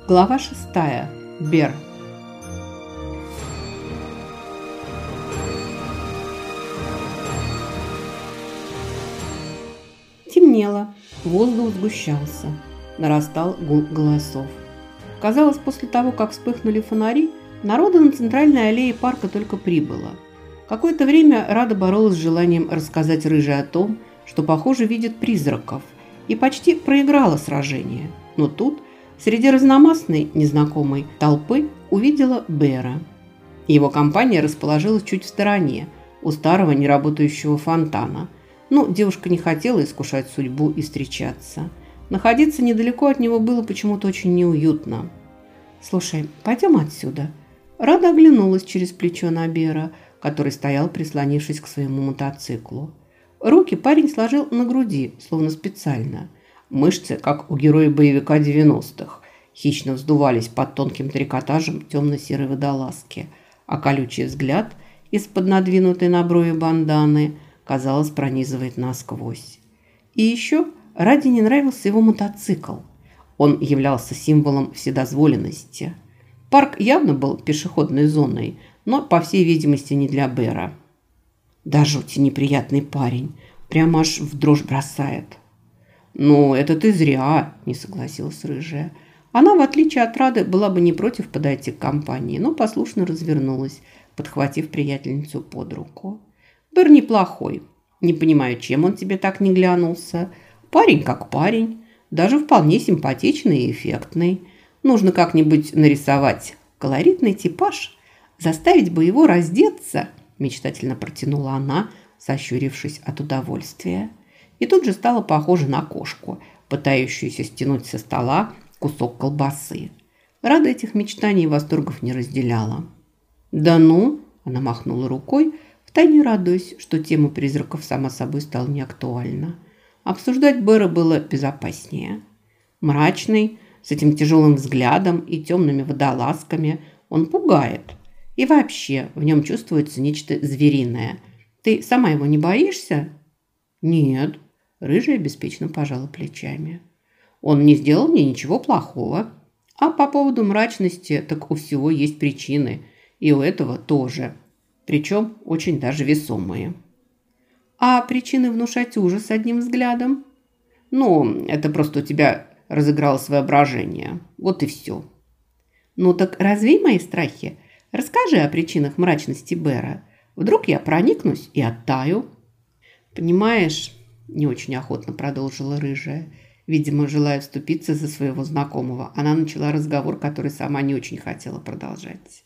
Глава 6. Бер. Темнело, воздух сгущался, нарастал гул голосов. Казалось, после того, как вспыхнули фонари, народу на центральной аллее парка только прибыло. Какое-то время Рада боролась с желанием рассказать Рыже о том, что, похоже, видит призраков, и почти проиграла сражение. Но тут, среди разномастной незнакомой толпы, увидела Бера. Его компания расположилась чуть в стороне, у старого неработающего фонтана. Но девушка не хотела искушать судьбу и встречаться. Находиться недалеко от него было почему-то очень неуютно. «Слушай, пойдем отсюда». Рада оглянулась через плечо на Бера, который стоял, прислонившись к своему мотоциклу. Руки парень сложил на груди, словно специально. Мышцы, как у героя боевика 90-х, хищно вздувались под тонким трикотажем темно-серой водолазки, а колючий взгляд из-под надвинутой на брови банданы, казалось, пронизывает насквозь. И еще Раде не нравился его мотоцикл. Он являлся символом вседозволенности. Парк явно был пешеходной зоной, но, по всей видимости, не для Бера. Да жути неприятный парень, прямо аж в дрожь бросает. «Ну, это ты зря», – не согласилась Рыжая. Она, в отличие от Рады, была бы не против подойти к компании, но послушно развернулась, подхватив приятельницу под руку. «Бер неплохой. Не понимаю, чем он тебе так не глянулся. Парень как парень, даже вполне симпатичный и эффектный. Нужно как-нибудь нарисовать колоритный типаж, заставить бы его раздеться», – мечтательно протянула она, сощурившись от удовольствия. И тут же стала похожа на кошку, пытающуюся стянуть со стола кусок колбасы. Рада этих мечтаний и восторгов не разделяла. «Да ну!» – она махнула рукой, втайне радуясь, что тема призраков сама собой стала неактуальна. Обсуждать Бера было безопаснее. Мрачный, с этим тяжелым взглядом и темными водолазками, он пугает. И вообще в нем чувствуется нечто звериное. Ты сама его не боишься? Нет. Рыжая беспечно пожала плечами. Он не сделал мне ничего плохого. А по поводу мрачности, так у всего есть причины. И у этого тоже. Причем очень даже весомые. А причины внушать ужас одним взглядом? Ну, это просто у тебя разыгралось воображение. Вот и все. Ну так развей мои страхи. Расскажи о причинах мрачности Бера. Вдруг я проникнусь и оттаю. Понимаешь, не очень охотно продолжила Рыжая. Видимо, желая вступиться за своего знакомого, она начала разговор, который сама не очень хотела продолжать.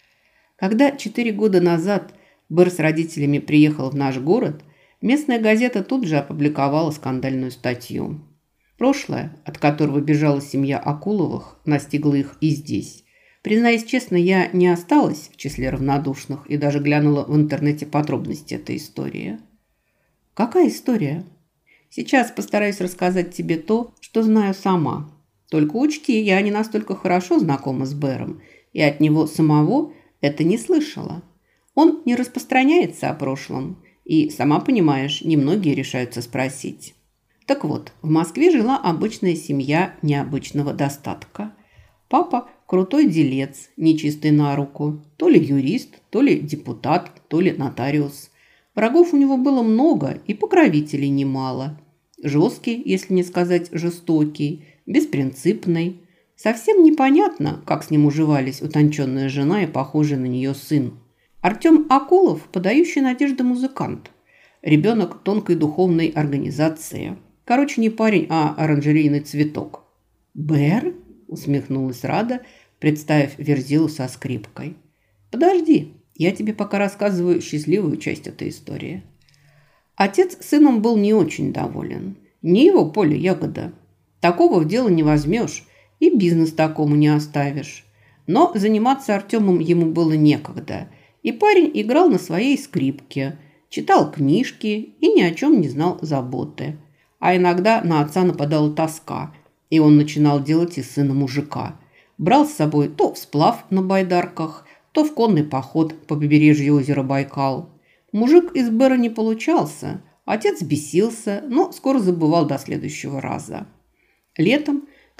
Когда 4 года назад Бер с родителями приехал в наш город, местная газета тут же опубликовала скандальную статью. Прошлое, от которого бежала семья Акуловых, настигло их и здесь. Признаюсь честно, я не осталась в числе равнодушных и даже глянула в интернете подробности этой истории. Какая история? Сейчас постараюсь рассказать тебе то, что знаю сама. Только учти, я не настолько хорошо знакома с Бером, и от него самого это не слышала. Он не распространяется о прошлом, и, сама понимаешь, немногие решаются спросить. Так вот, в Москве жила обычная семья необычного достатка. Папа – крутой делец, нечистый на руку, то ли юрист, то ли депутат, то ли нотариус. Врагов у него было много и покровителей немало. Жесткий, если не сказать жестокий, беспринципный. Совсем непонятно, как с ним уживались утонченная жена и похожий на нее сын. Артем Акулов – подающий надежды музыкант. Ребенок тонкой духовной организации. Короче, не парень, а оранжерейный цветок. «Бер?» – усмехнулась Рада, представив Верзилу со скрипкой. «Подожди, я тебе пока рассказываю счастливую часть этой истории». Отец сыном был не очень доволен. Не его поле ягода. Такого в дело не возьмешь и бизнес такому не оставишь. Но заниматься Артемом ему было некогда. И парень играл на своей скрипке, читал книжки и ни о чем не знал заботы. А иногда на отца нападала тоска, и он начинал делать из сына мужика. Брал с собой то в сплав на байдарках, то в конный поход по побережью озера Байкал. Мужик из Бера не получался, отец бесился, но скоро забывал до следующего раза. Летом,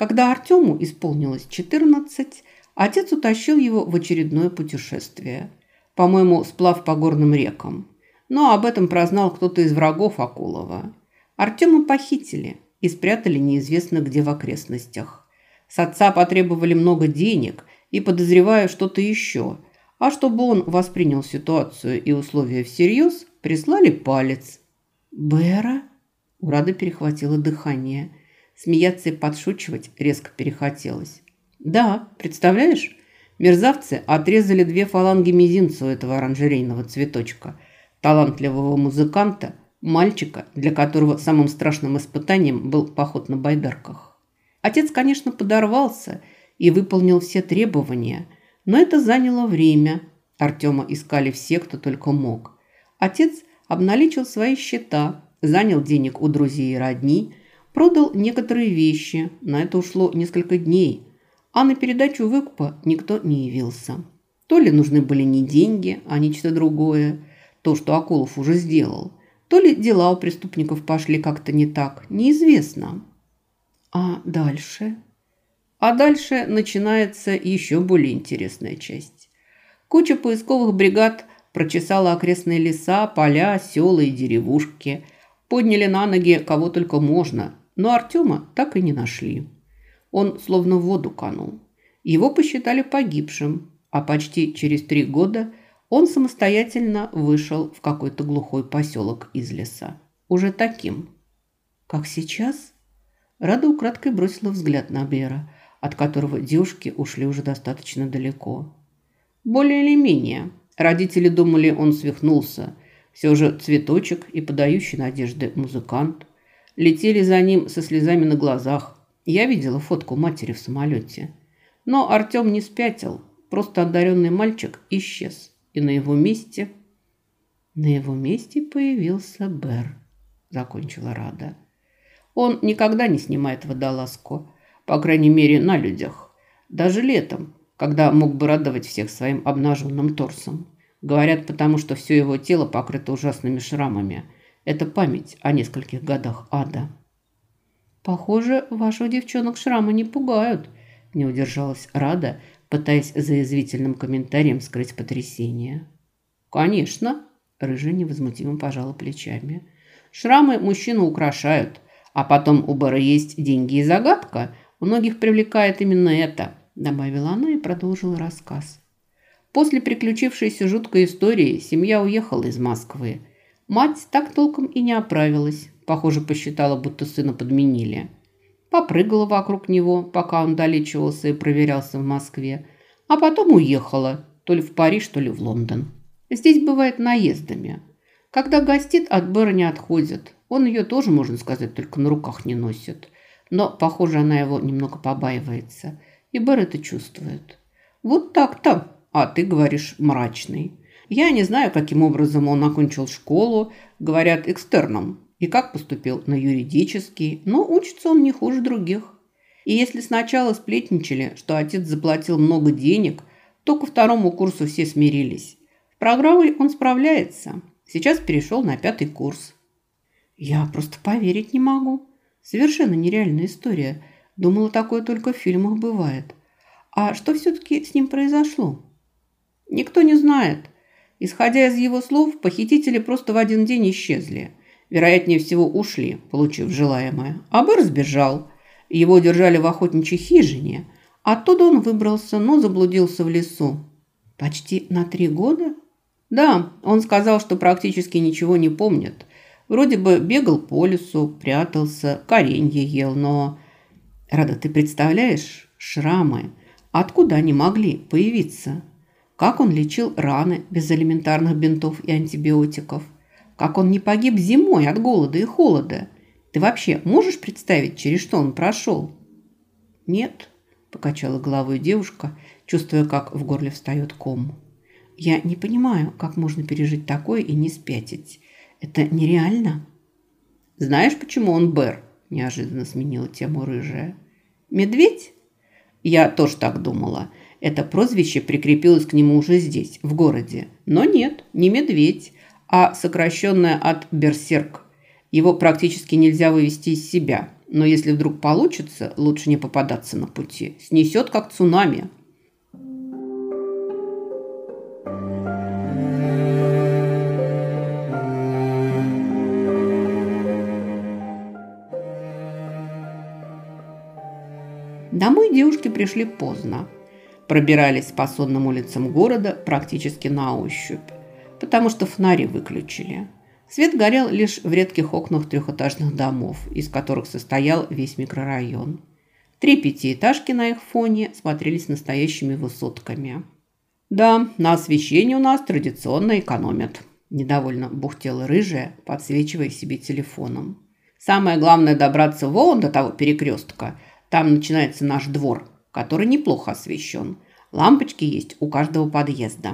Когда Артему исполнилось 14, отец утащил его в очередное путешествие. По-моему, сплав по горным рекам. Но об этом прознал кто-то из врагов Акулова. Артема похитили и спрятали неизвестно где в окрестностях. С отца потребовали много денег и, подозреваю, что-то еще. А чтобы он воспринял ситуацию и условия всерьез, прислали палец. «Бэра?» У Рады перехватило дыхание. Смеяться и подшучивать резко перехотелось. «Да, представляешь, мерзавцы отрезали 2 фаланги мизинца у этого оранжерейного цветочка, талантливого музыканта, мальчика, для которого самым страшным испытанием был поход на байдарках. Отец, конечно, подорвался и выполнил все требования, но это заняло время. Артема искали все, кто только мог. Отец обналичил свои счета, занял денег у друзей и родни, продал некоторые вещи. На это ушло несколько дней, а на передачу выкупа никто не явился. То ли нужны были не деньги, а нечто другое, то, что Акулов уже сделал, то ли дела у преступников пошли как-то не так, неизвестно. А дальше? А дальше начинается еще более интересная часть. Куча поисковых бригад прочесала окрестные леса, поля, села и деревушки. Подняли на ноги кого только можно, но Артема так и не нашли. Он словно в воду канул. Его посчитали погибшим, а почти через 3 года он самостоятельно вышел в какой-то глухой поселок из леса. Уже таким. Как сейчас? Рада украдкой бросила взгляд на Бера, от которого девушки ушли уже достаточно далеко. Более или менее. Родители думали, он свихнулся. Все же цветочек и подающий надежды музыкант. Летели за ним со слезами на глазах. Я видела фотку матери в самолете. Но Артем не спятил. Просто одаренный мальчик исчез. И на его месте... На его месте появился Бер, закончила Рада. Он никогда не снимает водолазку. По крайней мере, на людях. Даже летом, когда мог бы радовать всех своим обнаженным торсом. Говорят, потому что все его тело покрыто ужасными шрамами. Это память о нескольких годах ада. «Похоже, ваших девчонок шрамы не пугают», – не удержалась Рада, пытаясь за язвительным комментарием скрыть потрясение. «Конечно», – Рыжая невозмутимо пожала плечами. «Шрамы мужчину украшают, а потом у Бэра есть деньги и загадка. Многих привлекает именно это», – добавила она и продолжила рассказ. После приключившейся жуткой истории семья уехала из Москвы. Мать так толком и не оправилась. Похоже, посчитала, будто сына подменили. Попрыгала вокруг него, пока он долечивался и проверялся в Москве. А потом уехала, то ли в Париж, то ли в Лондон. Здесь бывает наездами. Когда гостит, от Бэра не отходит. Он ее тоже, можно сказать, только на руках не носит. Но, похоже, она его немного побаивается. И Бэр это чувствует. Вот так-то. А ты говоришь мрачный. Я не знаю, каким образом он окончил школу, говорят, экстерном, и как поступил на юридический, но учится он не хуже других. И если сначала сплетничали, что отец заплатил много денег, то ко 2-му курсу все смирились. С программой он справляется. Сейчас перешел на 5-й курс. Я просто поверить не могу. Совершенно нереальная история. Думала, такое только в фильмах бывает. А что все-таки с ним произошло? Никто не знает. Исходя из его слов, похитители просто в один день исчезли. Вероятнее всего, ушли, получив желаемое. А Бэр сбежал. Его держали в охотничьей хижине. Оттуда он выбрался, но заблудился в лесу. Почти на 3 года? Да, он сказал, что практически ничего не помнит. Вроде бы бегал по лесу, прятался, коренья ел, но... Рада, ты представляешь? Шрамы. Откуда они могли появиться? Как он лечил раны без элементарных бинтов и антибиотиков? Как он не погиб зимой от голода и холода? Ты вообще можешь представить, через что он прошел? Нет, покачала головой девушка, чувствуя, как в горле встает ком. Я не понимаю, как можно пережить такое и не спятить. Это нереально. Знаешь, почему он Бэр? Неожиданно сменила тему Рыжая. Медведь? Я тоже так думала. Это прозвище прикрепилось к нему уже здесь, в городе. Но нет, не медведь, а сокращенное от берсерк. Его практически нельзя вывести из себя. Но если вдруг получится, лучше не попадаться на пути. Снесет, как цунами. Домой девушки пришли поздно. Пробирались по сонным улицам города практически на ощупь, потому что фонари выключили. Свет горел лишь в редких окнах трехэтажных домов, из которых состоял весь микрорайон. 3 пятиэтажки на их фоне смотрелись настоящими высотками. «Да, на освещение у нас традиционно экономят», – недовольно бухтела рыжая, подсвечивая себе телефоном. «Самое главное добраться вон до того перекрестка. Там начинается наш двор, который неплохо освещен. Лампочки есть у каждого подъезда».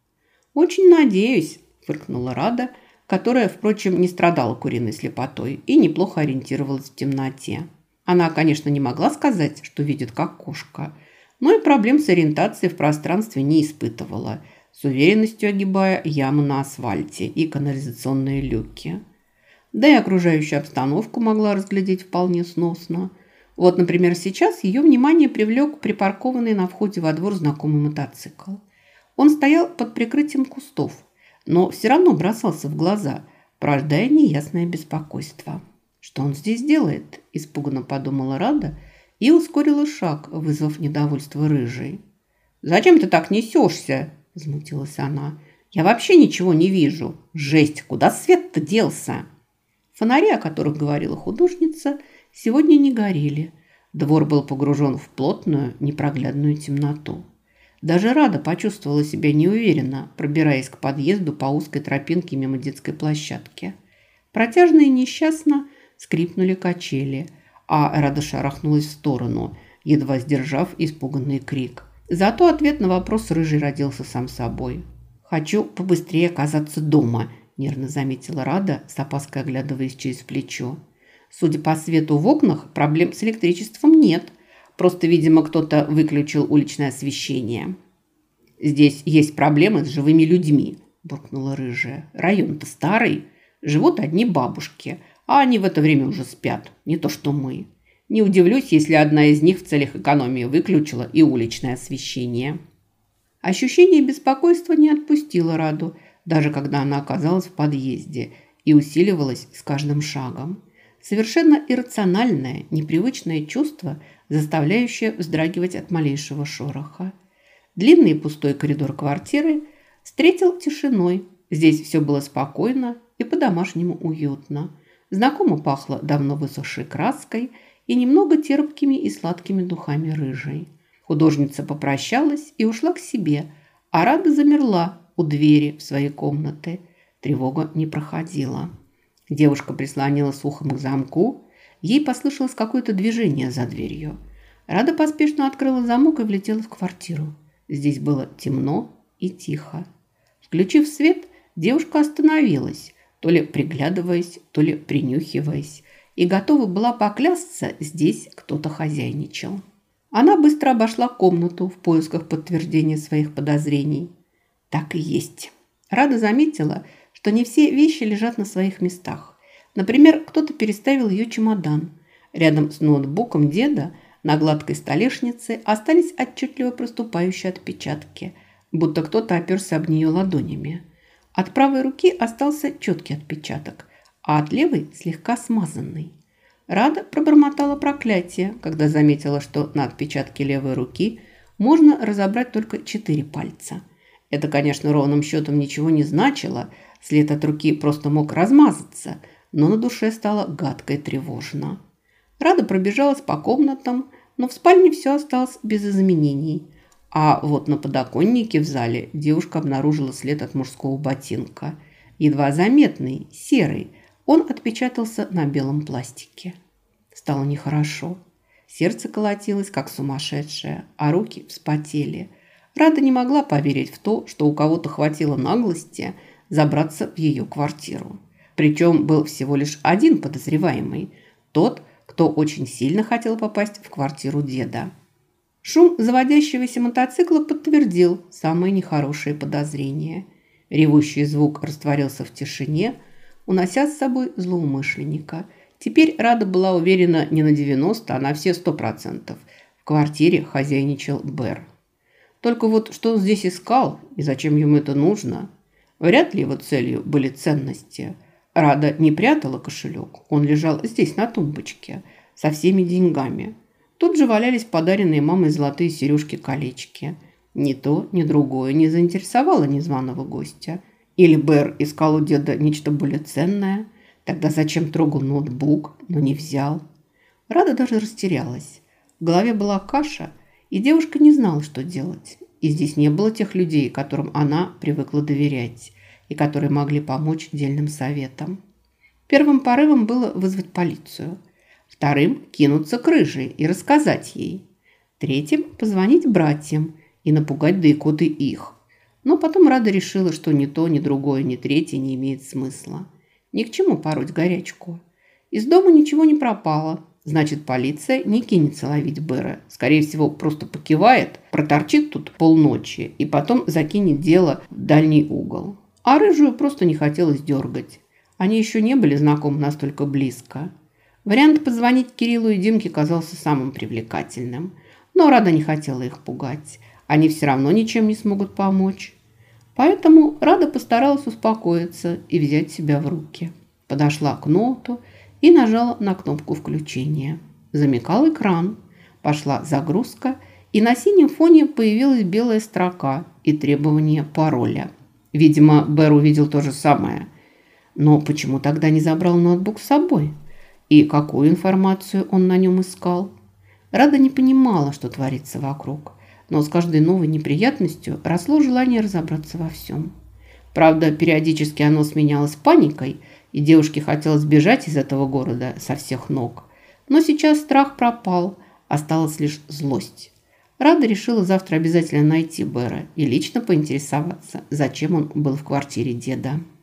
«Очень надеюсь», – фыркнула Рада, которая, впрочем, не страдала куриной слепотой и неплохо ориентировалась в темноте. Она, конечно, не могла сказать, что видит как кошка, но и проблем с ориентацией в пространстве не испытывала, с уверенностью огибая ямы на асфальте и канализационные люки. Да и окружающую обстановку могла разглядеть вполне сносно. Вот, например, сейчас ее внимание привлек припаркованный на входе во двор знакомый мотоцикл. Он стоял под прикрытием кустов, но все равно бросался в глаза, порождая неясное беспокойство. «Что он здесь делает?» – испуганно подумала Рада и ускорила шаг, вызвав недовольство рыжей. «Зачем ты так несешься?» – возмутилась она. «Я вообще ничего не вижу. Жесть, куда свет-то делся?» Фонари, о которых говорила художница, сегодня не горели. Двор был погружен в плотную, непроглядную темноту. Даже Рада почувствовала себя неуверенно, пробираясь к подъезду по узкой тропинке мимо детской площадки. Протяжно и несчастно скрипнули качели, а Рада шарахнулась в сторону, едва сдержав испуганный крик. Зато ответ на вопрос рыжий родился сам собой. «Хочу побыстрее оказаться дома», – нервно заметила Рада, с опаской оглядываясь через плечо. «Судя по свету в окнах, проблем с электричеством нет. Просто, видимо, кто-то выключил уличное освещение». «Здесь есть проблемы с живыми людьми», – буркнула рыжая. «Район-то старый. Живут одни бабушки, а они в это время уже спят. Не то что мы. Не удивлюсь, если одна из них в целях экономии выключила и уличное освещение». Ощущение беспокойства не отпустило Раду, даже когда она оказалась в подъезде, и усиливалось с каждым шагом. Совершенно иррациональное, непривычное чувство, заставляющее вздрагивать от малейшего шороха. Длинный и пустой коридор квартиры встретил тишиной. Здесь все было спокойно и по-домашнему уютно. Знакомо пахло давно высохшей краской и немного терпкими и сладкими духами рыжей. Художница попрощалась и ушла к себе, а Рада замерла у двери в своей комнаты. Тревога не проходила. Девушка прислонилась ухом к замку. Ей послышалось какое-то движение за дверью. Рада поспешно открыла замок и влетела в квартиру. Здесь было темно и тихо. Включив свет, девушка остановилась, то ли приглядываясь, то ли принюхиваясь, и готова была поклясться, здесь кто-то хозяйничал. Она быстро обошла комнату в поисках подтверждения своих подозрений. Так и есть. Рада заметила, что не все вещи лежат на своих местах. Например, кто-то переставил ее чемодан. Рядом с ноутбуком деда на гладкой столешнице остались отчетливо проступающие отпечатки, будто кто-то оперся об нее ладонями. От правой руки остался четкий отпечаток, а от левой слегка смазанный. Рада пробормотала проклятие, когда заметила, что на отпечатке левой руки можно разобрать только 4 пальца. Это, конечно, ровным счетом ничего не значило, след от руки просто мог размазаться, но на душе стало гадко и тревожно. Рада пробежалась по комнатам, но в спальне все осталось без изменений. А вот на подоконнике в зале девушка обнаружила след от мужского ботинка. Едва заметный, серый, он отпечатался на белом пластике. Стало нехорошо. Сердце колотилось, как сумасшедшее, а руки вспотели. Рада не могла поверить в то, что у кого-то хватило наглости забраться в ее квартиру. Причем был всего лишь один подозреваемый – тот, кто очень сильно хотел попасть в квартиру деда. Шум заводящегося мотоцикла подтвердил самые нехорошие подозрения. Ревущий звук растворился в тишине, унося с собой злоумышленника. Теперь Рада была уверена не на 90, а на все 100%. В квартире хозяйничал Бэр. Только вот что он здесь искал и зачем ему это нужно? Вряд ли его целью были ценности. Рада не прятала кошелек, он лежал здесь на тумбочке со всеми деньгами. Тут же валялись подаренные мамой золотые сережки-колечки. Ни то, ни другое не заинтересовало незваного гостя. Или Бэр искал у деда нечто более ценное. Тогда зачем трогал ноутбук, но не взял? Рада даже растерялась. В голове была каша, и девушка не знала, что делать. И здесь не было тех людей, которым она привыкла доверять, и которые могли помочь дельным советам. Первым порывом было вызвать полицию. Вторым – кинуться к рыжей и рассказать ей. Третьим – позвонить братьям и напугать до икоты их. Но потом Рада решила, что ни то, ни другое, ни третье не имеет смысла. Ни к чему пороть горячку. Из дома ничего не пропало. Значит, полиция не кинется ловить Бэра. Скорее всего, просто покивает, проторчит тут полночи и потом закинет дело в дальний угол. А рыжую просто не хотелось дергать. Они еще не были знакомы настолько близко. Вариант позвонить Кириллу и Димке казался самым привлекательным. Но Рада не хотела их пугать. Они все равно ничем не смогут помочь. Поэтому Рада постаралась успокоиться и взять себя в руки. Подошла к ноуту и нажала на кнопку включения. Замигал экран. Пошла загрузка, и на синем фоне появилась белая строка и требование пароля. Видимо, Бэр увидел то же самое. Но почему тогда не забрал ноутбук с собой? И какую информацию он на нем искал? Рада не понимала, что творится вокруг. Но с каждой новой неприятностью росло желание разобраться во всем. Правда, периодически оно сменялось паникой, и девушке хотелось бежать из этого города со всех ног. Но сейчас страх пропал, осталась лишь злость. Рада решила завтра обязательно найти Бэра и лично поинтересоваться, зачем он был в квартире деда.